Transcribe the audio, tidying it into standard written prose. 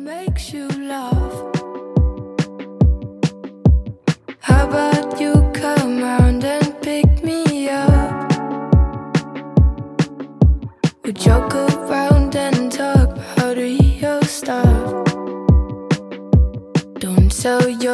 makes you laugh. How about you come round and pick me up? We joke around and talk about real stuff. Don't sell your